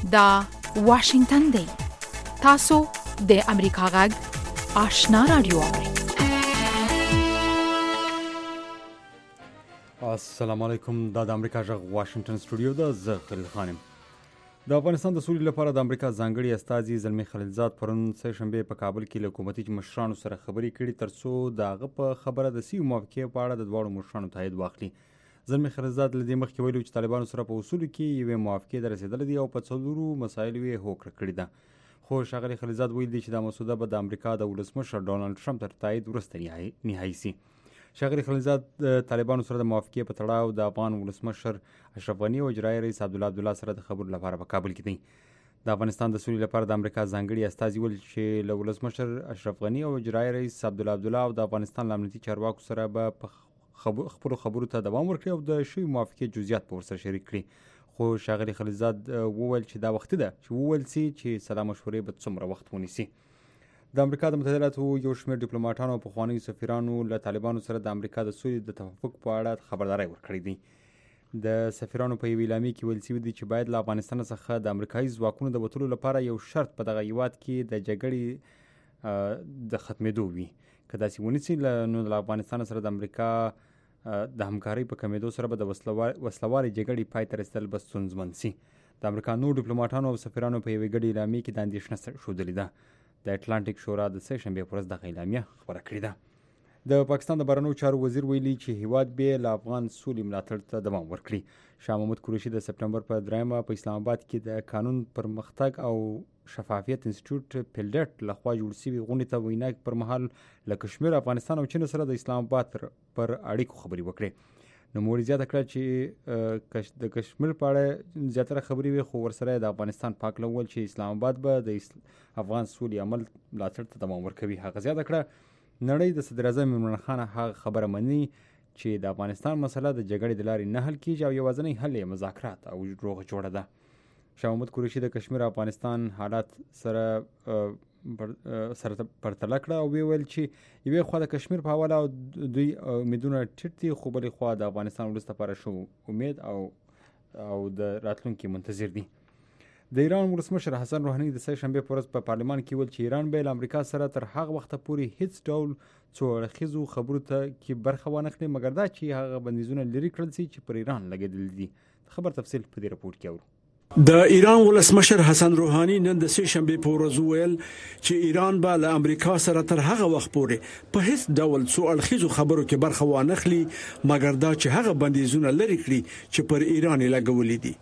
دا واشنگتن دی. تاسو د امریکا غږ آشنا رادیو اورئ. السلام علیکم. دا د امریکا غږ واشنگتن سټوډیو ده. زه خلیل خانم. د افغانستان د سولې لپاره د امریکا ځانګړي استازي زلمی خلیلزاد پرون سه شنبه په کابل کې له حکومتي مشرانو سره خبرې کړې ترڅو د هغه په خبره د سیمې موافقې په اړه د دواړو مشرانو تایید واخلي. زلمی خلیلزاد له دې مخکې ویلي چې طالبانو سره په اصولو کې یوې موافقې ته رسېدلې دي او په څلورو مسایلو یې هوکړه کړې ده. خو ښاغلي خلیلزاد ویلي چې دا مسوده به د امریکا د ولسمشر ډونالډ ټرمپ تر تایید وروسته نهایي شي. ښاغلي خلیلزاد طالبانو سره د موافقې په تړاو د افغان ولسمشر اشرف غني او اجرایي رئیس عبدالله سره د خبرو لپاره په کابل کې دی. د افغانستان د سولې لپاره د امریکا ځانګړي استازي ویل چې له ولسمشر اشرف غني او اجرایي رئیس عبدالله او د افغانستان له امنیتي چارواکو سره به خپلو خبرو ته دوام ورکړي او د شویو موافقې جزئیات به ورسره شریک کړي. خو ښاغلي خلیلزاد وویل چې دا وختي ده چې وویل سي چې سلا مشورې به څومره وخت ونیسي. د امریکا د متحده یو شمېر ډیپلوماټانو او پخوانیو سفیرانو له طالبانو سره د امریکا د سولې د توافق په اړه خبرداری ورکړی دی. د سفیرانو په یوې اعلامیې کې ویل شوي دي چې باید له افغانستان څخه د امریکایي ځواکونو د وتلو لپاره یو شرط په دغه هیواد کې د جګړې د ختمېدو وي. که داسې ونه سي نو له افغانستان سره د امریکا د همکارۍ په کمیدو سره به د وسلوالې جګړې پای ته رسېدل به ستونزمن سي. د امریکا نور ډیپلوماټانو او سفیرانو په یوې ګډې اعلامیې کې دا اندېښنه ښودلې ده. د اټلانټیک شورا د سه شنبې په ورځ دغه اعلامیه خپره کړې ده. د پاکستان د بهرنیو چارو وزیر ویلي چې هیواد به له افغان سولې ملاتړ ته دوام ورکړي. شاه محمود قریشي د سپټمبر په 3 په اسلام آباد کې د قانون پرمختګ او شفافیت انسټیټیوټ پیلډټ لخوا جوړ شوي غونډې ته وینا پر مهال له کشمیر، افغانستان او چین سره د اسلام آباد پر اړیکو خبرې وکړې. نوموړي زیاته کړه چې د کشمیر په اړه زیاتره خبرې وي، خو ورسره د افغانستان پاک لول چې اسلام آباد به د افغان سولې عمل ملاتړ ته دوام ورکوي. هغه زیاته کړه نړۍ د صدر اعظم عمران خان هغه خبره مني چې د افغانستان مسله د جګړې د لارې نه حل کیږي او یوازینی حل یې مذاکرات او روغه جوړه ده. شاه محمود قریشي د کشمیر او افغانستان حالات سره پرتله کړه او ویل چې یوې خوا د کشمیر په حواله دوی امیدونه ټیټ دي، خو بلې خوا د افغانستان ولس لپاره شو امید او د راتلونکي منتظر دي. د ایران ولسمشر حسن روحاني د سه شنبې په ورځ په پارلمان کې ویل چې ایران به له امریکا سره تر هغه وخته پورې هیڅ ډول څو اړخیزو خبرو ته کې برخه وانخلي، مګر دا چې هغه بندیزونه لرې کړل شي چې پر ایران لګېدلي دي. خبر تفصیل په دې رپورټ کې اورو. د ایران ولسمشر حسن روحاني نن د سه شنبې په ورځ ویل چې ایران به له امریکا سره تر هغه وخت پورې په هیڅ ډول څو اړخیزو خبرو کې برخه وانخلي، مګر دا چې هغه بندیزونه لرې کړي چې پر ایران لګولې دي.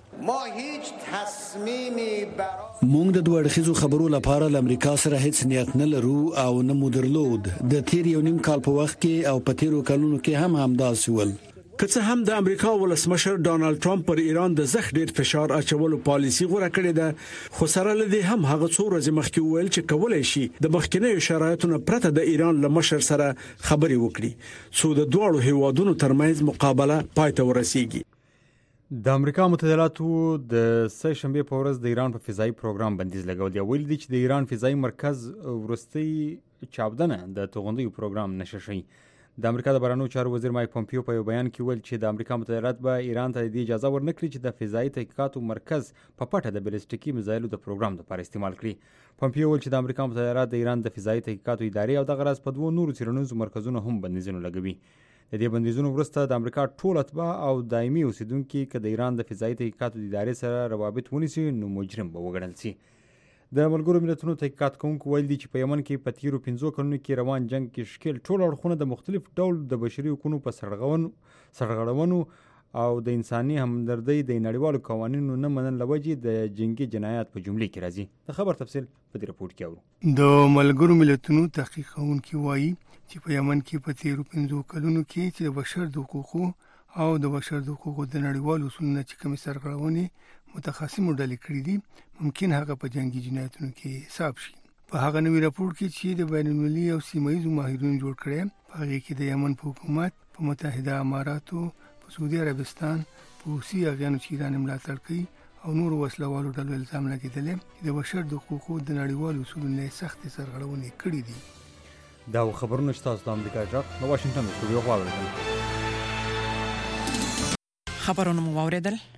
مونږ د دوه اړخیزو خبرو لپاره له امریکا سره هیڅ نیت نه لرو او نه مو درلود. د تیر یو نیم کال په وخت کې او په تیرو کلونو کې هم همداسې ول. که څه هم د امریکا ولسمشر ډونالډ ټرمپ پر ایران د زخ ډیر فشار اچولو پالیسي غوړه کړې ده، خو سره له دې هم هغه څو ورځې مخکې ویل چې کولای شي د مخکنیو شرایطو پرته د ایران له مشر سره خبرې وکړي څو د دوه هیوادونو ترمنځ مقابله پای ته ورسیږي. د امریکا متحده ایالاتو د سه شنبې په ورځ د ایران په فضایي پروګرام بندیز لګول دی. ویل دي چې د ایران فضایي مرکز وروستي چاودنه د توغندیو پروګرام نشه شي. د امریکا د بهرنیو چارو وزیر مایک پومپیو په یو بیان کې ویل چې د امریکا متحده ایالات به ایران ته د اجازه ورنکړي چې د فضایي تحقیقاتو مرکز په پټه د بالستیکي میزایلو د پروګرام لپاره استعمال کړي. پومپیو ویل چې د امریکا متحده ایالات د ایران د فضایي تحقیقاتو ادارې او دغه راز په دوه نورو څېړنیزو مرکزونو هم بندیزونه لګوي. د دې بندیزونو وروسته د امریکا ټول اتباع او دایمي اوسیدونکي که د ایران د فضایي تحقیقاتو ادارې سره روابط ونیسي نو مجرم به وګڼل شي. د ملګرو ملتونو تحقیقات کوونکو ویل دي چې په یمن کې په تیرو 15 کلونو کې روان جنگ کې شکل ټول اړخونه د مختلف ډول د بشري حقوقو په سرغړونو او د انساني همدردۍ د نړیوالو قوانینو نه منل لوجې د جنگي جنایات په جملې کې راځي. د خبر تفصیل په دې رپورټ کې اورو. د ملګرو ملتونو تحقیق کوونکي وایي چې په یمن کې په تیرو 15 کلونو کې چې د بشر د حقوقو او د بشر د حقوقو د نړیوالو اصولو چې کومې سرغړونې متخصص ډلې کړې دي ممکن هغه په جنگي جنایتونو کې حساب شي. په هغه نوې راپور کې چې د بین المللي او سیمه ییزو ماهرینو جوړ کړی، په هغه کې د یمن په حکومت، په متحده اماراتو، په سعودي عربستان، په حوثي اغیانو چې ایران ملاتړ کوي او نور وسلوالو ډلو الزام لګېدلی د بشر د حقوقو د نړیوالو اصولو نه سختې سرغړونې کړې دي. دا خبرونه چې تاسو د امریکا غږ د واشنگټن سټوډیو غواړئ. خبرونه مو واوریدل.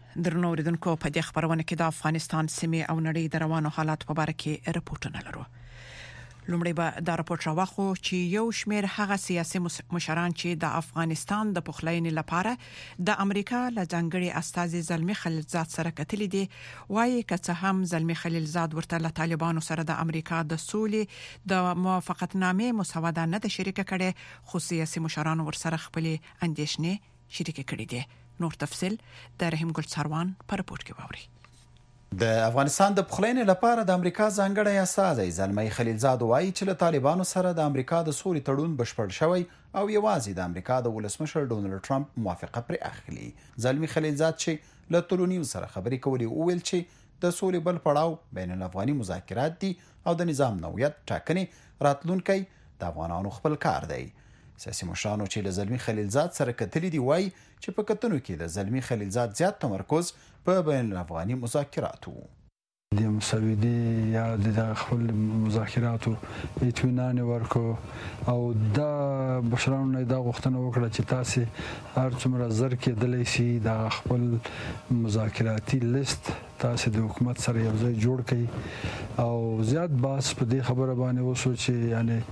درنو اوریدونکو په دې خبرونه کې د افغانستان سیمې او نړۍ د روانو حالات په اړه کې راپورټونه لرو. لومړی به دا راپورټ راوخو چې یو شمېر هغه سیاسي مشران چې د افغانستان د پخلاینې لپاره د امریکا له ځانګړي استازي زلمی خلیلزاد سره کتلې دي، وايي که هم زلمی خلیلزاد ورته له طالبانو سره د امریکا د سولې د موافقتنامې مسوده نه د شریک کړي، خو سیاسي مشران ورسره خپل اندېښنې شریک کړي دي. نور تفصيل د رحیم ګل سروان په راپورټ کې ووري. د افغانستان د پخلاینې لپاره د امریکا ځانګړی استازی زلمی خلیلزاد وایي چې له طالبانو سره د امریکا د سولې تړون بشپړ شوی او یوازې د امریکا د ولسمشر ډونالد ټرمپ موافقه پر اخلي. زلمی خلیلزاد چې له ټولنیو سره خبرې کولې وویل چې د سولې بل پړاو بین الافغاني مذاکرات دي او د نظام نوعیت ټاکنې راتلونکي د افغانانو خپل کار دی. سیاسي مشرانو چې له زلمی خلیلزاد سره کتلې دي وایي چې په کتنو کې د زلمی خلیلزاد زیات تمرکز په بین الافغاني مذاکراتو د مسودې یا د خپل مذاکراتو اطمینان ورکو او دا بشرانو نه دا غوښتنه وکړه چې تاسو هر څومره زر کېدلی شي د خپل مذاکراتي لیست تاسو د حکومت سره یو ځای جوړ کړئ او زیات باس په دې خبره باندې وسو چې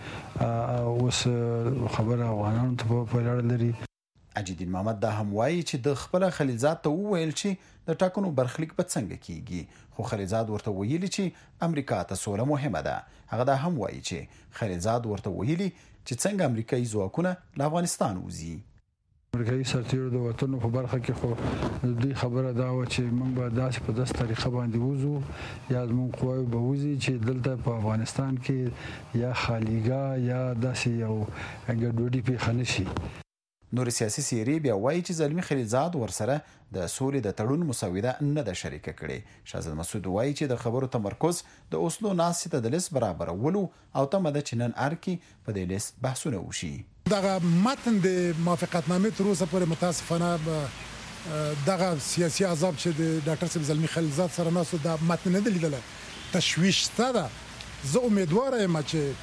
یعنی اوس خبره افغانانو ته په اړه لري. عجیدین محمد دا هم وایي چې د خپل خلیلزاد ته وویل چې د ټاکنو برخلیک به څنګه کیږي، خو خلیلزاد ورته ویلي چې امریکا ته سوله مهمه ده. هغه دا هم وایي چې خلیلزاد ورته ویلي چې څنګه امریکایي ځواکونه له افغانستان وځي. امریکایي سرتیرو د وطن په برخه کې خو دوی خبره دا و چې موږ به داسې په داسې طریقه باندې وځو یا زموږ قواوې به وځي چې دلته په افغانستان کې یا خالیګاه یا داسې یو ګډوډي پیښه نشي. نور سیاسي سیری بیا وایي چې زلمی خلیلزاد ورسره د سولې د تړون مسوده نه ده شریکه کړې. شاهزاده مسعود وایي چې د خبرو تمرکز د اوسلو ناستې ته د لیست برابرولو او تمه ده چې نن ارکي په دې لیست بحثونه وشي. دغه متن د موافقتنامې تر اوسه پورې متاسفانه دغه سیاسي عذاب چې د ډاکټر صاحب زلمی خلیلزاد سره ناسو د متن نه لیدل تشویش ده. زه امیدوار یم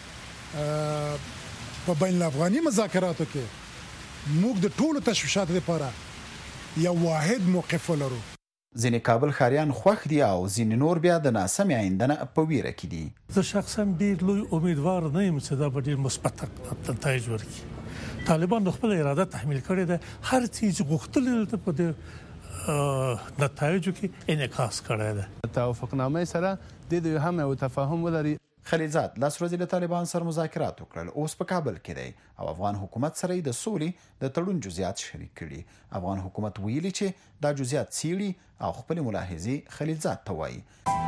چې په بین الافغاني مذاکراتو کې موږ د ټولو تشویشاتو لپاره یو واحد موقف ولرو. ځینې کابل ښاریان خوښ دي او ځینې نور بیا د ناسمې آینده نه په ویره کې دي. زه شخصا ډېر لوی امیدوار نه یم چې دا به ډېر مثبت نتایج ورکړي. طالبان خپل اراده تحمیل کړې ده، هر څه غوښتل په دې نتایجو کې انعکاس کړی ده. توافقنامه سره د هم یو تفاهم ولري. خلیلزاد لاس ورځې له طالبان سره مذاکرات وکړل، اوس په کابل کې دی او افغان حکومت سره د سولې د تړون جزئیات شریک کړي. افغان حکومت ویلي چې دا جزئیات څیړي او خپل ملاحظې خلیلزاد ته وایي.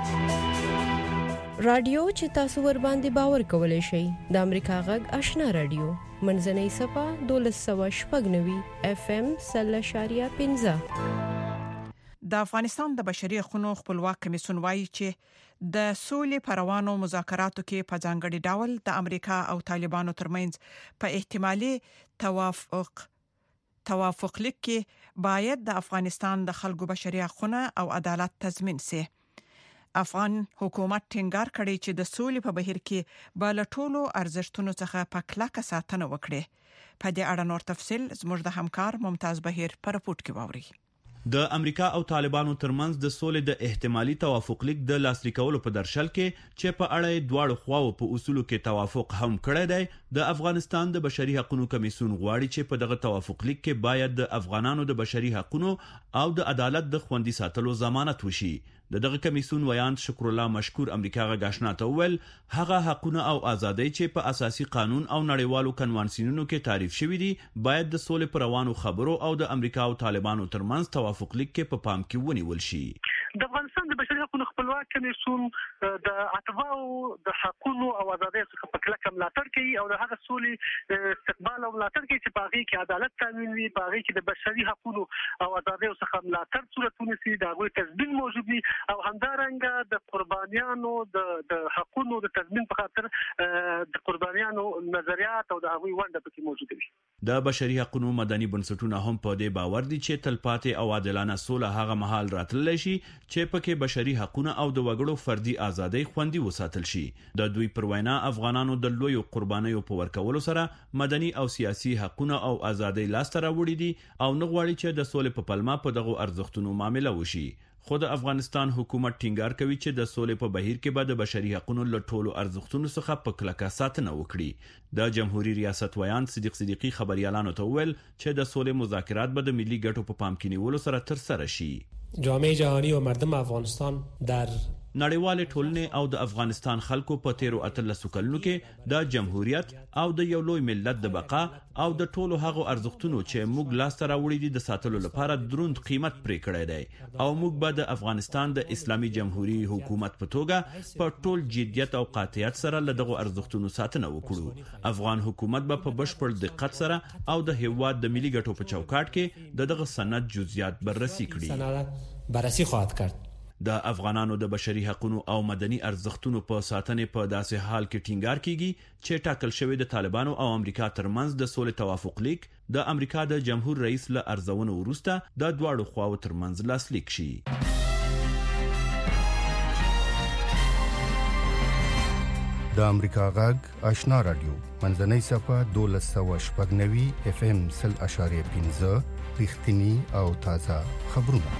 رادیو چې تاسو ور باندې باور کولای شئ د امریکا غږ آشنا رادیو منځنۍ صفه 1290 FM 0.15. د افغانستان د بشري حقوقو خپلواک کمیسیون وایي چې د سولې پروانو مذاکراتو کې په ځانګړي ډول د امریکا او طالبانو ترمنځ په احتمالي توافق لیک کې باید د افغانستان د خلکو بشري حقوقو او عدالت تضمین شي. افغان حکومت ټینګار کړی چې د سولې په بهیر کې به له ټولو ارزښتونو څخه په کلکه ساتنه وکړي. په دې اړه نور تفصيل زموږ د همکار ممتاز بهیر په راپورټ کې واوري. د امریکا او طالبانو ترمنځ د سولې د احتمالي توافق لیک د لاسلیک کولو په درشل کې چې په اړه دواړو خواو په اصولو کې توافق هم کړی دی. د افغانستان د بشري حقوقو کمیسیون غواړي چې په دغه توافق لیک کې باید د افغانانو د بشري حقوقو او د عدالت د خوندي ساتلو ضمانت وشي. دغه کمیسیون ویاند شکر الله مشکور امریکا غاښنا ته ویل هغه حقوقونه او ازادۍ چې په اساسي قانون او نړیوالو کنوانسیونونو کې تعریف شوي دي باید د سولې پر روانو خبرو او د امریکا او طالبانو ترمنځ توافق لیک کې په پام کې ونیول شي. د افغانستان د بشري حقوقو خپلواک کمیسیون د اتباعو د حقوقو او ازادۍ څخه په کلکه ملاتړ کوي او د هغه سولې استقبال او ملاتړ کوي چې په هغه کې عدالت تامین وي، په هغه کې د بشري حقوقو او ازادۍ څخه ملاتړ صورتونه سي، د هغه تضمین موجود وي او همدارنګه د قربانیانو د حقوقو د تضمین په خاطر د قربانیانو نظریات او د هغوی ونډه پکې موجوده وي. د بشري حقوقو مدني بنسټونه هم په دې باور دي چې تلپاتې او عادلانه سوله هغه مهال راتللی شي چې پکې بشري حقوقو او د وګړو فردي ازادۍ خوندي وساتل شي. د دوی پر وینا افغانانو د لوی قربانیو په ورکولو سره مدني او سیاسي حقوقو او ازادۍ لاسته راوړي دي او نه غواړي چې د سولې په پلمه په دغه ارزښتونو معامله وشي. خو د افغانستان حکومت ټینګار کوي چې د سولې په بهیر کې به د بشري حقوقو له ټولو ارزښتونو څخه په کلکه ساتنه وکړي. د جمهوریت ریاست ویان صدیق صدیقی خبريالانو ته ویل چې د سولې مذاکرات به د ملي ګټو په پام کې نیولو سره تر سره شي. جامعه جهانی و مردم افغانستان در نړیوال ټولنې او د افغانستان خلکو په 13 کلونو کې د جمهوریت او د یو لوی ملت د بقا او د ټولو هغو ارزښتونو چې موږ لاسته راوړي دي د ساتلو لپاره دروند قیمت پرې کړی دی او موږ به د افغانستان د اسلامي جمهوریت حکومت په توګه په ټول جدیت او قاطعیت سره له دغه ارزښتونو ساتنه وکړو. افغان حکومت به په بشپړ دقت سره او د هیواد د ملي ګټو په چوکاټ کې دغه سند جزئیات بررسي کړي. بررسی خواهد کرد. د افغانانو د بشري حقوقو او مدني ارزښتونو په ساتنې په داسې حال کې ټینګار کیږي چې ټاکل شوی د طالبانو او امریکا ترمنځ د سولې توافق لیک د امریکا د جمهور رئیس له ارزونو وروسته د دواړو خواو ترمنځ لاسلیک شي. د امریکا غږ آشنا رادیو منځنۍ صفه 1290 FM 0.15 رښتینی او تازه خبرونه.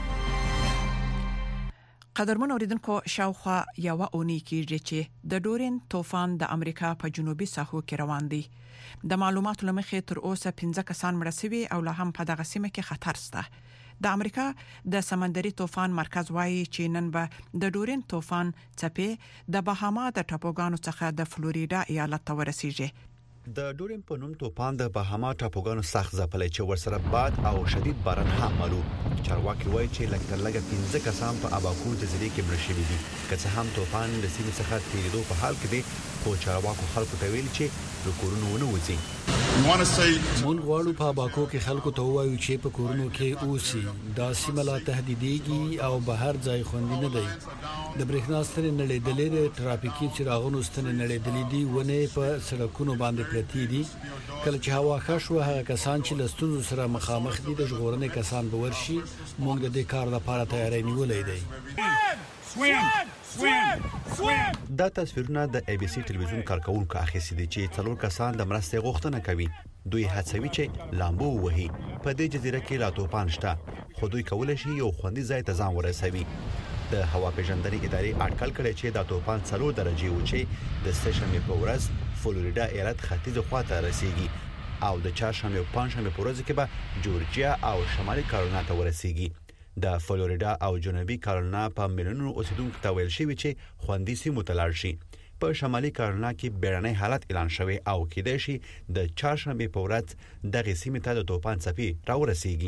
قدرمن اوریدونکو شاوخوا یو اونۍ کېږي چې د ډورین طوفان د امریکا په جنوبي ساحو کې روان دی. د معلوماتو لمخې تر اوسه 15 کسان مړه شوي او لا هم په دغه سیمه کې خطر شته. د امریکا د سمندري طوفان مرکز وایي چې نن به د ډورین طوفان څپې د بهاما د ټاپوګانو څخه د فلوریدا ایالت ته ورسیږي. د ډورین په نوم طوفان د بهاما ټاپوګانو سخت ځپلې چې ورسره باد او شدید باران هم معلوم. چارواکي وایي چې لږ 15 کسان په اباکو جزیره کې مړه شوي دي. که څه هم طوفان د سیمې څخه تیریدو په حال کې دی خو چارواکو خلکو ته ویل چې د کورونو ونه وځي. مونږ غواړو په اباکو کې خلکو ته وایو چې په کورونو کې اوسي. دا سیمه لا تهدیدېږي او بهر ځای خوندي نه دی. د برېښنا ستنې نړېدلې دي، ټرافیکي څراغونو ستنې نړېدلې دي، ونه په سړکونو باندې پرتې دي. کله چې هوا ښه شو هغه کسان چې له ستونزو سره مخامخ دي د ژغورنې کسان به ورشي. موږ د دې کار لپاره تیاری نیولې دی. دا تصویرونه د ای بي سي ټلویزیون کارکونکو اخیستي دي چې څلور کسان د مرستې غوښتنه کوي. دوی هڅوي چې لامبو وهي. په دې جزیره کې لا طوفان شته خو دوی کولای شي یو خوندي ځای ته ځان ورسوي. د هوا پیژندنې ادارې اټکل کړی چې دا طوفان 4 درجې و چې د سهشنبه په ورځ فلوریدا ایالت ختیځ خواته رسیږي او د چهارشنبه او پنځشنبه په ورځ کې به جورجیا او شمالي کارولینا ته ورسیږي. د فلوریدا او جنوبي کارولینا په میلیونونو اوسیدونکو ته ویل شوی چې خوندي سیمو ته لاړ شي. په شمالي کارولینا کې بیړنی حالت اعلان شوی او کېدای شي د چهارشنبه په ورځ دغه سیمه ته د طوفان څپې راورسیږي.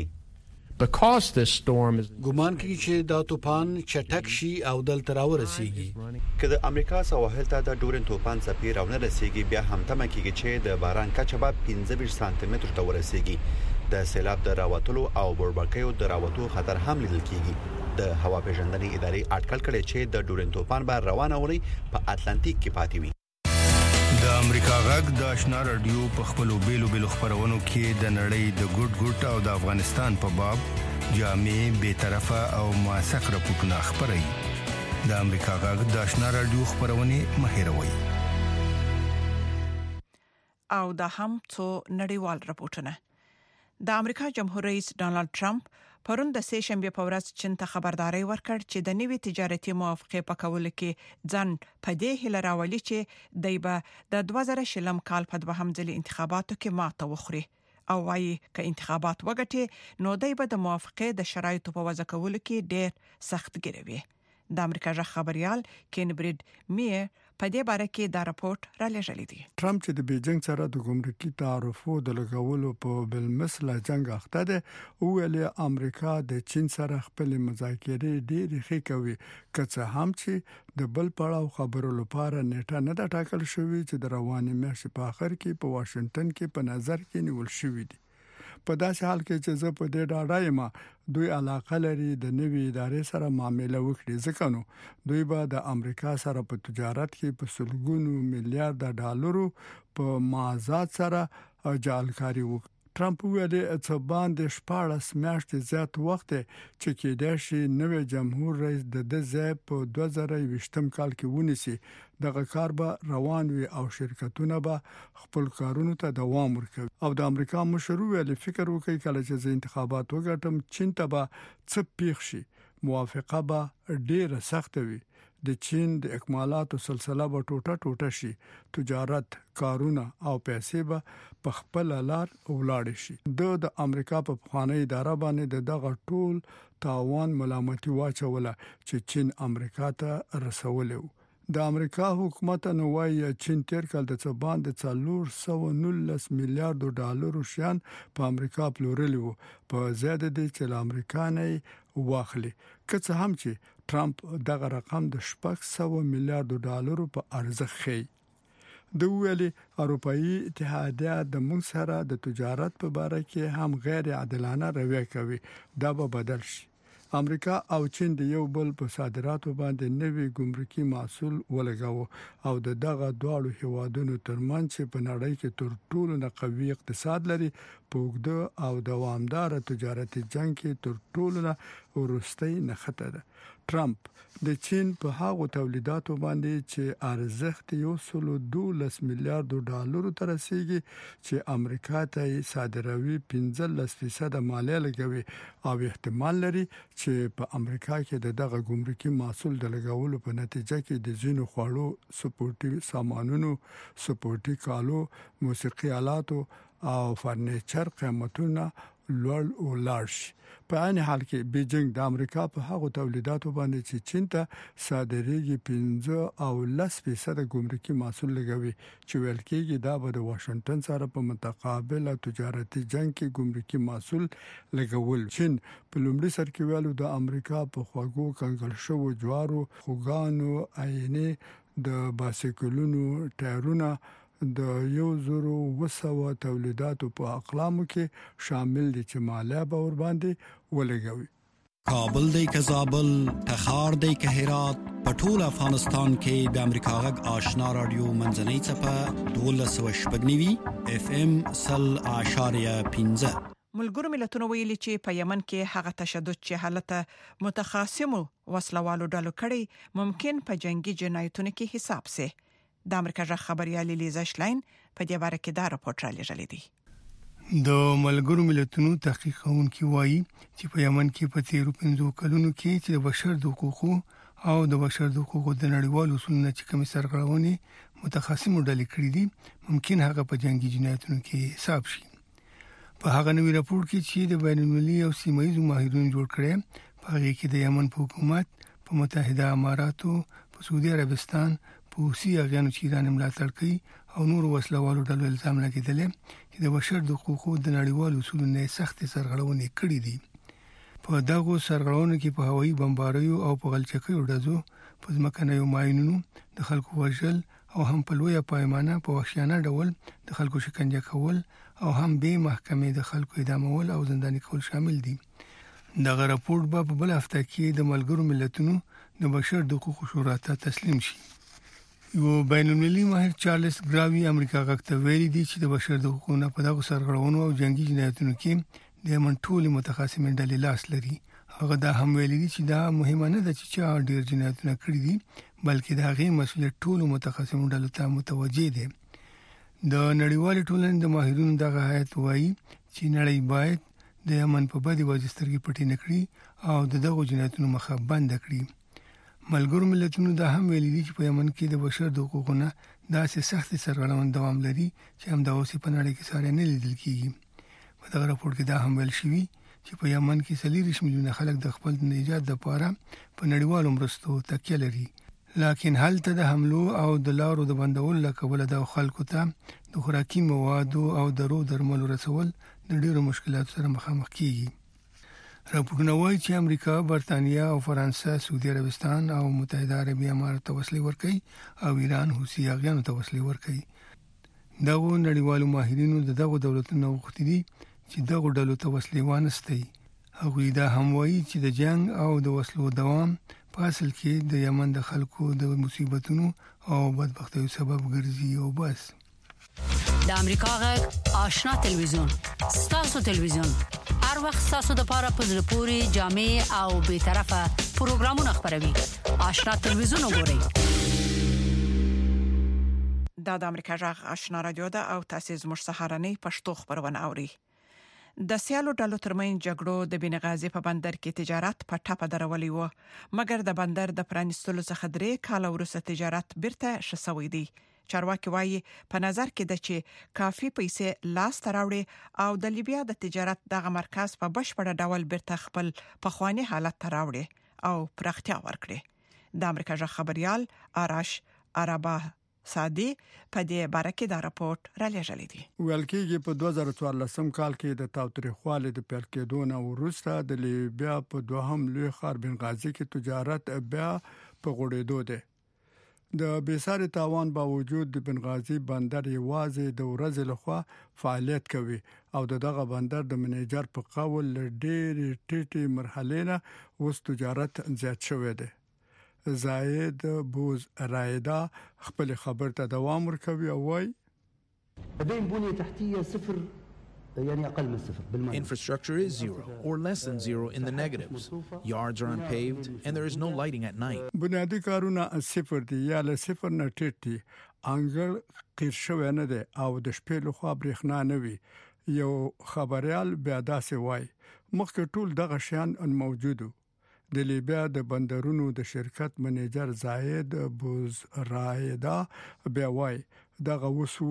ګومان کوي چې دا طوفان چټک شي او دلته راورسیږي. که د امریکا سواحل ته د ډورین طوفان څپې راونه رسیږي بیا هم تمه کیږي چې د باران کچه به 15 سانتي متر ته ورسیږي. د سیلاب د راوتلو او بوربکیو د راوتلو خطر هم لیدل کیږي. د هوا پیژندنې ادارې اټکل کړی چې د ډورین طوفان به روانه وري په اتلانتیک کې پاتې وي. د امریکا غږ د آشنا رادیو په خپلو بیلو خبرونو کې د نړۍ د ګډ او د افغانستان په باب جامع به طرفه او موثق راپورټونه خبري. د امریکا غږ د آشنا رادیو خبرونه مهیروي. او دا هم څو نړیوال راپورټونه. د امریکا جمهور رئیس ډانلډ ټرمپ پرون د سه شنبه په ورځ چین ته خبرداري ورکړ چې د نوي تجارتي موافقه په کولو کې ځان په دې هیله راولي چې دایبه د 2020 کال په دوهم ځل انتخاباتو کې ماته وخوري او وايي ک انتخابات وګټي نو دایبه د موافقه د شرایطو په وضع کولو کې ډېر سخت ګرځي. د امریکا ژغ خبريال کینبرید میر په دې باره کې دا راپورټ را لېږلی دی. ټرمپ چې د بیجینګ سره د ګمرکي تعرفو د لګولو په بلمثله جنگ اخته ده او ولې امریکا د چین سره خپل مذاکرې ډېرې ښې کوي که څه هم چې د بل پړاو خبرو لپاره نیټه نه ده ټاکل شوې چې د روانې میاشتې په اخر کې په واشنگټن کې په نظر کې نیول شوې دي. په داسې حال کې چې زه په دې ډاډه یم دوی علاقه لري د نوي ادارې سره معامله وکړي ځکه نو دوی به د امریکا سره په تجارت کې په سلګونو میلیارډ ډالرو په مازاد سره جعلکاری وکړي. ټرمپ ویل چې باندې 14 میاشتې زیات وخت چې کېدای شي نوې جمهور رئیس د ځای په 2020 کال کې ونیسي دغه کار به روان وي او شرکتونه به خپل کارونو ته دوام ورکوي او د امریکا مشر ویل فکر وکړي کله چې انتخابات وګټم چین ته به څه پیښ شي موافقه به ډیره سخت وي د چین د اکمالاتو سلسله به ټوټه شي تجارت کارونه او پیسې به په خپل لار ولاړ شي د امریکا په خواني اداره باندې دغه ټول تاوان ملامتي واچوله چې چین امریکا ته رسولو د امریکا حکومت نو وايي چین تیر کال د څه باندې 419 میلیارډ ډالر شیان په امریکا پلورلی وو په زیاده دي چې امریکا نه واخلي که څه هم چې ټرمپ دغه رقم د 600 میلیارډ ډالر په ارزښت خي د ویلي اروپאי اتحادیه د موږ سره د تجارت په اړه کې هم غیر عادلانه رویه کوي دا به بدل شي امریکا او چین د یو بل په صادراتو باندې نوي ګمرکي محصول ولګاو او دغه دواړو هیوادونو ترمنځ چې په نړۍ کې تر ټولو نه قوي اقتصاد لري په اوږده او دوامدار تجارتي جنگ کې تر ټولو نه ورستۍ نښته ده ټرمپ د چین په هغو تولیداتو باندې چې ارزښت 112 میلیارډ ډالر ته رسیدي چې امریکا ته صادروي 15% مالیه لګوي او احتمال لري چې په امریکا کې دغه ګمرکي محصول د لګولو په نتیجه کې د ځینو خوړو سپورټي سامانونو سپورټي کالو موسیقي آلاتو او فرنیچر قیمتونه لوړ ولارش په عین حال کې بیجینګ د امریکا په هغو تولیداتو باندې چې چین ته صادرېږي 15 او 10% ګمرکي محصول لګوي چې ویل کېږي دا به د واشنگټن سره په متقابل تجارتي جنگ کې ګمرکي محصول لګول چین په لومړي سر کې ویلو د امریکا په خواګو کنګل شوو جوارو خوګانو عینې د باسیکلونو ټایرونه د 1,200 تولیداتو په اقلامو کې شامل دي چې مالیه به ور باندې ولګوي کابل دی که زابل تخار دی که هرات په ټول افغانستان کې د امریکا غږ آشنا رادیو منځنۍ څپه 12.9 FM 0.15 ملګرو ملتونو ویلي چې په یمن کې هغه تشدد چې حالت متخاصمو وسلوالو ډلو کړي ممکن په جنگي جنایتونو کې حساب سي د امریکا ژغ خبريال لیزا شلاین په دې باره کې دا راپورټ را لېږلی دی د ملګرو ملتونو تحقیق کوونکي وایي چې په یمن کې په 13 کلونو کې چې د بشر د حقوقو او د بشر د حقوقو د نړیوالو اصولو چې کوم سرغړونې متخاصمو ډلې کړې دي ممکن هغه په جنگي جنایتونو کې حساب شي په هغه نوې راپور کې چې د بین المللي او سیمایي ماهرینو جوړ کړي په هغه کې د یمن په حکومت په متحده اماراتو په سعودي عربستان حوثي اغیانو چې ایران ملاتړ کوي او نور وسلوالو ډلو الزام لګیدل چې د بشر د حقوقو د نړیوالو اصولو نه سخت سرغړونې کړې دي په دغه سرغړونو کې په هوایي بمباریو او په غلچکیو ډزو په ځمکنیو ماینونو د خلکو وژل او هم په لویه پیمانه په وحشیانه ډول د خلکو شکنجه کول او هم به محکمې د خلکو اعدامول او زنداني کول شامل دي دغه راپور په بل هفته کې د ملګرو ملتونو د بشر د حقوقو شورا ته تسلیم شي یو بین المللي ماهر چارلز ګراوي امریکا غږ ته ویلي دي چې د بشر د حقوقو په دغه سرغړونو او جنگي جنایتونو کې د یمن ټول متخاصمین ډلې لاس لري هغه دا هم ویلي دي چې دا مهمه نه ده چې ډیر جنایتونه کړی دي بلکې دا غي مسؤلیت ټول متخاصمین ډلو ته متوجه دي د نړیوال ټولنې د ماهرینو دغه هیئت وایي چې نړۍ باید د یمن په بدی وجسترګي پټي نکړي او دغه جنایتونو مخه بند کړي ملګرو ملتونو دا هم ویلي دي چې په یمن کې د بشر د حقوقو نه داسې سخت سرغړونې دوام لري چې هم دا اوس په نړۍ کې ساره نه لیدل کیږي په دغه راپور کې دا هم ویل شوی چې په یمن کې 30 میلیونه خلک د خپل نجات لپاره په نړیوالو مرستو تکیه لري لکه هلته د حملو او د لارو د بندول لکه د خلکو ته د خوراکي موادو او درو درملو رسول د ډیرو مشکلاتو سره مخامخ کیږي راپورونه وایي چې امریکا، برتانیا او فرانسه، سعودي عربستان او متحده عربي امارات ته وسلې ورکوي او ایران حوثي اغیانو ته وسلې ورکوي دغه نړیوالو ماهرینو دغه دولتونو غوښتي دي چې دغه ډلو ته وسلې وانستي هغه دا هم وایي چې د جنگ او د وسلو دوام په اصل کې د یمن د خلکو د مصیبتونو او بدبختیو سبب ګرځي او بس د امریکا غږ آشنا تلویزیون ستاسو تلویزیون هر وخت ستاسو د لپاره په زړه پورې جامع او به طرفه پروګرامونه خبروي. آشنا تلویزیون وګورئ. د امریکا غږ آشنا رادیو ده او تاسو زموږ سهارنۍ پښتو خبرونه اوري. د سیالو ډلو ترمن جګړو د بنغازي په بندر کې تجارت په ټاپه درولې و، مګر د بندر د پرانیستلو څخه 3 کال وروسته تجارت بیرته شسوي دي. چارواکي وایي په نظر کې ده چې کافي پیسې لاس تراوړي او د لیبیا د تجارت دغه مرکز په بشپړ ډول بیرته خپل پخوانی حالت تراوړي او پراختیا ورکړي. د امریکا غږ خبريال آرش عربا سادي په دې باره کې دا راپورټ را لېږلی دی. ویل کېږي په 2014 کال کې د تاوتریخوالي د پیل کېدو نه وروسته د لیبیا په دوهم لوی ښار بنغازي کې تجارت بیا په غوړېدو دی. د بیساري تاوان باوجود د بنغازي بندر یوازې د ورځې لخوا فعالیت کوي او دغه بندر د منیجر په قول ډېر ټیټي مرحله نه اوس تجارت زیات شوی دی. زاید بوز رایدا خپل خبر ته دوام ورکوي او وايي لديهم بنية تحتية صفر يعني أقل من صفر بالمعنى. Infrastructure is zero or less than zero in the negatives. Yards are unpaved and there is no lighting at night. بنیادی کارونه صفر دي یا له صفر نه ټیټ دي. انګل قیر شوی نه دي او د شپې لخوا برېښنا نه وي. یو خبريال بیا داسې وايي مخکې ټول دغه شیان موجودو. د لیبیا د بندرونو د شرکت منیجر زاید بوز رایدا بیا وايي دغه وسو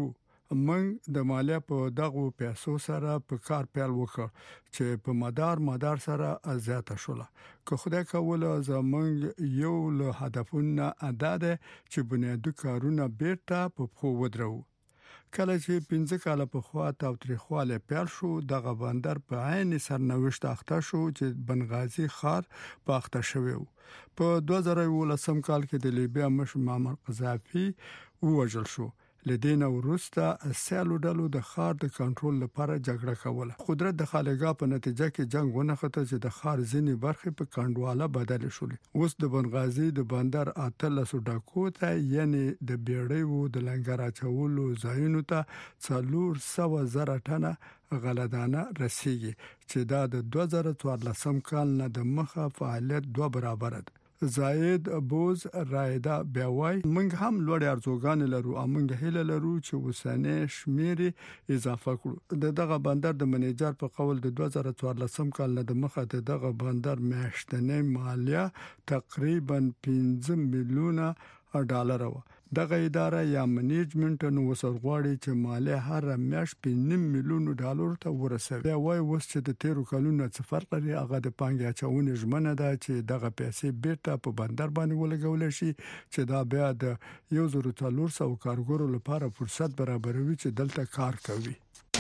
موږ د مالیه په دغه پیسو سره په کار پیل وکړ چې په مدار سره زیاته شوله. که خدای کوله زمونږ یو له هدفونو ادا ده چې بنیادی کارونه بیرته په خو ودرو. کله چې 15 کال په خوا تاوتریخواله پیل شو دغه بندر په عین سرنوشت اخته شو چې بنغازي ښار په اخته شوی. په 2019 کال کې د لیبیا مشر معمر قذافي ووژل شو. لدينا وروسته سیالو ډلو د ښار د کنټرول لپاره جګړه کوله. قدرت د خالګا په نتیجه کې جنگ ونخته چې د ښار ځینې برخې په کندواله بدل شول. اوس د بنغازي د بندر اتلسو ډاکو ته یعنی د بیړیو د لنګر اچولو ځایونو ته 400,000 ټنه غلدانه رسیږي چې دا د 2014 کال نه د مخه فعالیت 2 برابر ده. زاید بوز رایدا بیاوای موږ هم لوړ ارزوګان لرو او موږ هیله لرو چې وسنه شمیري اضافه کړو. دغه بندر د منیجر په قول د 2014 کال نه د مخه دغه بندر میاشتنې مالیه تقریبا 15 میلیونه ډالر و. دغه اداره یا منیجمنت نو وسرغواړي چې مالیه هر میاشت 5 میلیون ډالر ته ورسوي. دا وایي وس چې د 13 کلونو څخه فرق لري هغه د پانګې اچونې ژمنه ده چې دغه پیسې بیرته په بندر باندې ولګول شي چې دا بیا د 1400 کارګرو لپاره فرصت برابروي چې دلته کار کوي.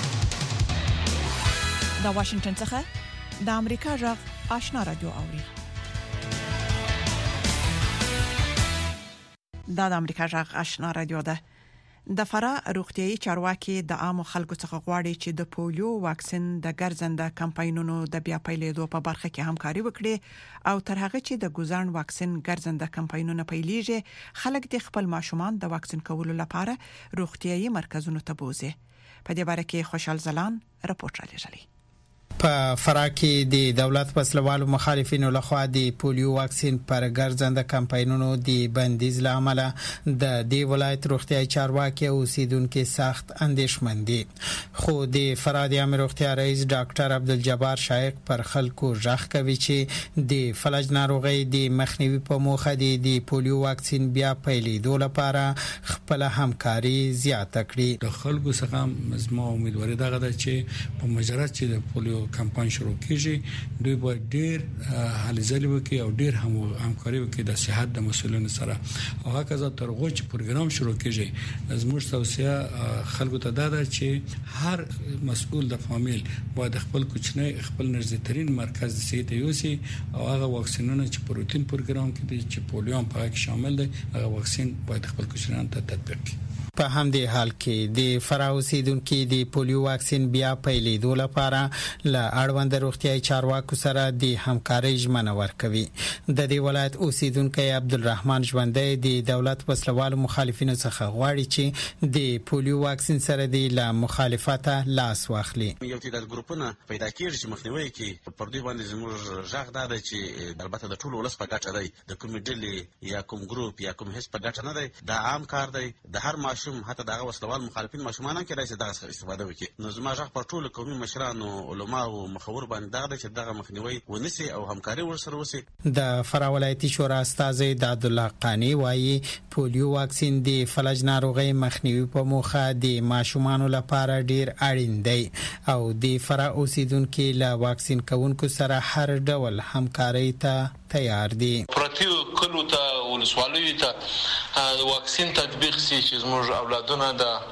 د واشنگټن څخه د امریکا غږ آشنا رادیو اوري. د امریکا غږ آشنا رادیو ده. د فرا روغتيایي چارواکي د عام خلکو څخه غواړي چې د پولیو واکسین د ګرځنده کمپاینونو د بیا پیلېدو په برخه کې همکاري وکړي او تر هغه چې د ګوزان واکسین ګرځنده کمپاینونه پیلېږي خلک د خپل ماشومان د واکسین کولو لپاره روغتيایي مرکزونو ته بوزي. په دې باره کې خوشحال زلان راپورټ را لېږلی. په فرا کې د دولت وسلوالو مخالفینو لخوا د پولیو واکسین پر ګرځنده کمپاینونو د بندیز لامل د دې ولایت روغتيایي چارواکي او اوسیدونکو سخت اندېښمن دي. خو د فرا د عام روغتیا رئیس ډاکټر عبدالجبار شایق پر خلکو ژغ کوي چې د فلج ناروغي د مخنیوي په موخه د پولیو واکسین بیا پیلېدو لپاره خپل همکاري زیاته کړي. د خلکو څخه زما امیدواري دغه ده چې په مجرد چې د پولیو کمپاین شروع کیږي دوی به ډیر هلې ځلې وکړي او ډیر همکاري وکړي د صحت د مسولینو سره او هغه ترغه چې پروګرام شروع کیږي زموږ توصيه خلکو ته ده چې هر مسؤل د فامیل باید خپل کوچنی خپل نږدې مرکز د صحت یوسي او هغه واکسینونه چې پروتین پروګرام کې دي چې پولیو هم پکې شامل دي هغه واکسین باید خپل کوچنیان ته تطبیق کړي. په همدې حال کې د فراه اوسیدونکو د پولیو واکسین بیا پیلېدو لپاره له اړوند روغتیايي چارواکو سره د همکارۍ ژمنه ورکوي. د دې ولایت اوسیدونکو عبدالرحمن ژوندی د دولت وسلوالو مخالفینو څخه غواړي چې د پولیو واکسین سره د مخالفته لاس واخلي. یو تعداد ګروپونه پیدا کیږي چې مخنیوي کوي پر دوی باندې زموږ ژغ دا دی چې البته د ټولو ولس په ګټه دی، د کومې ډلې یا کوم ګروپ یا کوم حزب په ګټه نه دی. دا عام کار دی، د هر ماشوم حتی دغه وسلوال مخالفین ماشومان هم کېدای شي دغه څخه استفاده وکړي. نو زما ژغ پر ټولو قومي مشرانو، علماو، مخور باندې دغه دی چې دغه مخنیوي ونیسي او همکاري ورسره وشي. د فراه ولایتي شورا استازی د عبدالله قانی وایي پولیو واکسین د فلج ناروغۍ مخنیوي په موخه د ماشومانو لپاره ډیر اړین دی او د فراه اوسیدونکو له واکسین کوونکو سره هر ډول همکاري ته تیار دي. پرتیو کلو ته ولسوالیو ته واکسین تطبیق سي چې زموږ اولادونه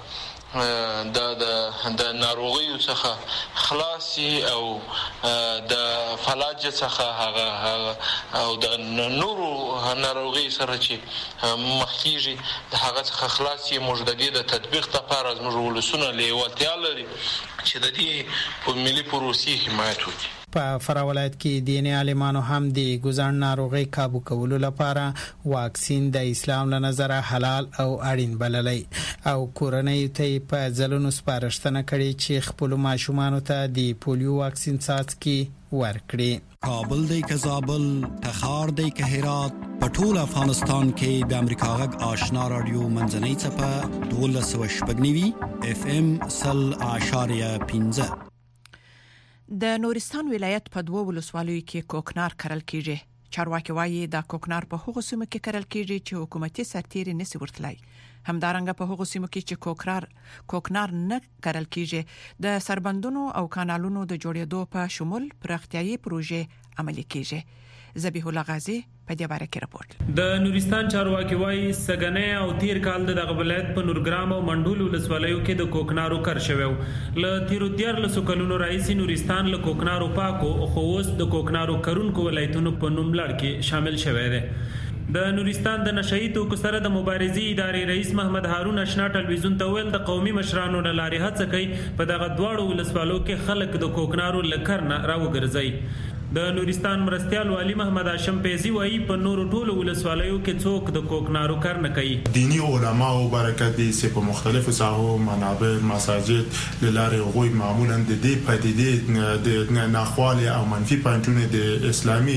د ناروغیو څخه خلاصي او د فلج څخه او د نورو ناروغي سره چې مخکېږي د هغه څخه خلاصي موږ د دې د تطبیق لپاره زموږ ولسونه لیوالتیا لري چې د دې په ملي پروسې حمایت وکړي. په فراه ولایت کې دیني عالمانو هم د ګوزن ناروغي کابو کولو لپاره واکسین د اسلام له نظره حلال او اړین بللی او کورنۍ ته په ځلونو سپارښتنه کړې چې خپل ماشومان ته د پولیو واکسین څاڅکي ورکړي. کابل دی که زابل، تخار دی که هرات، په ټول افغانستان کې د امریکا غږ آشنا رادیو منځنۍ څپه 1290 FM 100.15. د نورستان ولایت په 2 ولسوالیو کې کوکنار کرل کیږي. چارواکي وایي دا کوکنار په هغو سیمو کې کرل کیږي چې حکومتي سرتیري نسی ورتلای. همدارنګه په هغو سیمو کې چې کوکنار نه کرل کیږي د سربندونو او کانالونو د جوړېدو په شمول پراختیايي پروژې عملي کیږي. ذبیح الله غازی په دې باره کې راپورټ. د نورستان چارواکي وایي سګنې او تیر کال د ولایت په نورګرام او منډول ولسوالیو کې د کوکنارو کر شویو. ل تیر دیار له سکلونو رئیس نورستان له کوکنارو پاکو خو اوس د کوکنارو کرونکو ولایتونو په نوم لړ کې شامل شوی دی. د نورستان د نشئی توکو سره د مبارزې ادارې رئیس محمد هارون آشنا ټلویزیون ته ویل د قومي مشرانو د لارې هڅه کوي په دغه دواړو ولسوالو کې خلک د کوکنارو لکر نه راوګرځي. د نورستان مرستيال والی محمد هاشم پیزی وایي په نورو ټولو ولسوالیو کې څوک د کوکنارو کار نه کوي. دینی علما او برکت دي چې په مختلفو ساحو منابر مساجد لاره غوي معمولا د دې پدیدې د ناخوالي او منفي پوینټونو د اسلامي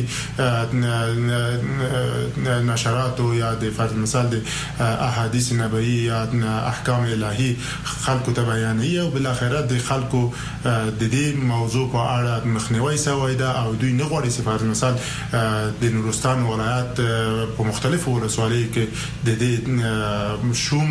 نشرات او یا د فرض مثال د احادیث نبوي یا احکام الهي خلکو ته بیانوي او بل اخر د خلکو د دې موضوع په اړه مخنیوي سوی دا او دوی نه غواړي صفات مثال د نورستان ولایت په مختلفو ولسوالیو کې د دې شوم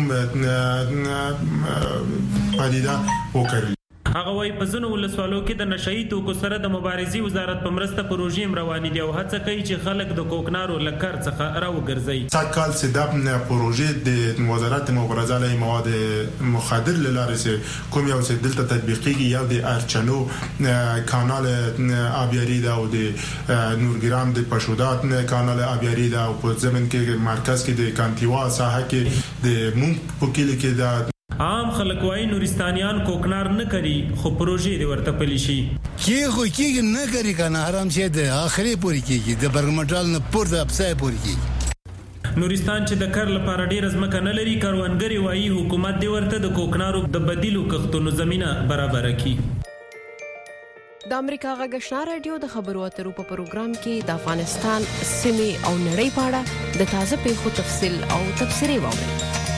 پدیده وکړي. هغه وايي په ځینو ولسوالو کې د نشئی توکو سره د مبارزې وزارت په مرسته پروژې روانې دي او هڅه کوي چې خلک د کوکنارو لکر څخه راوګرځي. ساکال سداب نه پروژې د وزارت مبارزه علیه مواد مخدر لاره سه کوم یو څه دلته تطبیقي یو د ارچنو کانال آبیاری دا او د نورګرام د پښودات کانال آبیاری دا او په زمين کې مرکز کې د کانتیوا ساحه کې د مونږ په کلی کې دا عام خلک وايي نورستانیان کوکنار نه کوي خو پروژې د ورته پلي شي کیږي نه کوي کنه آرام شه د اخري پوری کیږي د برګمټال نه پورته افسای پوری کیږي. نورستان چې د کار لپاره ډیر ځمکه نه لري کاروانګری وايي حکومت دی ورته د کوکنارو د بدیلو کښتونو زمينه برابر کړي. د امریکا غږ آشنا رادیو د خبرو اترو په پروګرام کې د افغانستان سیمې او نړۍ په اړه د تازه پیښو تفصیل او تبصرې واورئ.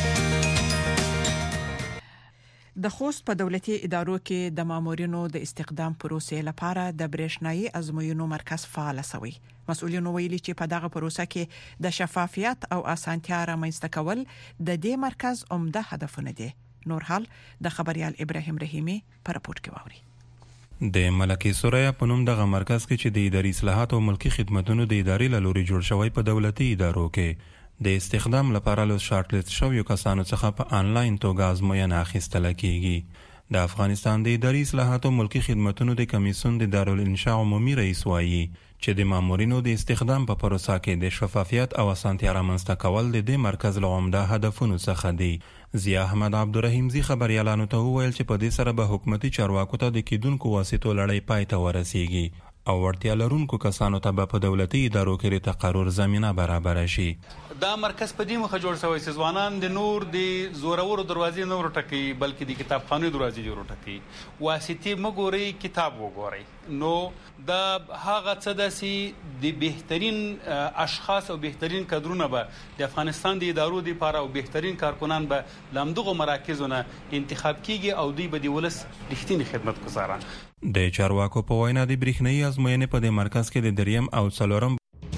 د خوست په دولتي ادارو کې د مامورینو د استخدام پروسې لپاره د برېښنايي ازموینو مرکز فعال شوی. مسؤلینو ویلي چې په دغه پروسه کې د شفافیت او اسانتیا رامنځته کول د دې مرکز عمده هدفونه دي. نور حال د خبريال ابراهيم رحیمي په راپورټ کې واوري. د ملکي سوریا په نوم دغه مرکز کې چې د اداري اصلاحات او ملکی خدماتو د ادارې له لوري جوړ شوی په دولتي ادارو کې د استخدام لپاره له شارټ لیست شویو کسانو څخه په انلاین توګه ازموینه اخیستل کیږي. د افغانستان د اداري اصلاحاتو ملکی خدماتو د کمیسیون د دارالانشاء عمومي رئیس وایي چې د مامورینو د استخدام په پروسه کې د شفافیت او اسانتیا رامنځته کول د دې مرکز له عمده هدفونو څخه دی. ضیا احمد عبدالرحیم زی خبريالانو ته وویل چې په دې سره به حکومتي چارواکو ته د کیدونکو واسطو لړۍ پای ته ورسیږي او ورتیا لرونکو کسانو ته په دولتي ادارو کې د تقرر زمينه برابر شي. دا مرکز په دې مخه جوړ شوی چې ځوانان د نور د زورورو دروازې نور ټکی بلکې د کتابخانو دروازې جوړ ټکی واسطي مګوري کتاب وګوري نو دا هغه څه داسي د بهترین اشخاص او بهترین کادرونه به د افغانستان د ادارو لپاره او بهترین کارکنان به لامدغه مراکزونه انتخاب کیږي او دوی به د ولس رښتینی خدمت گزاران. د چارواکو په وینا د برېښنايي ازموینې په دې مرکز کې د دریم او څلورم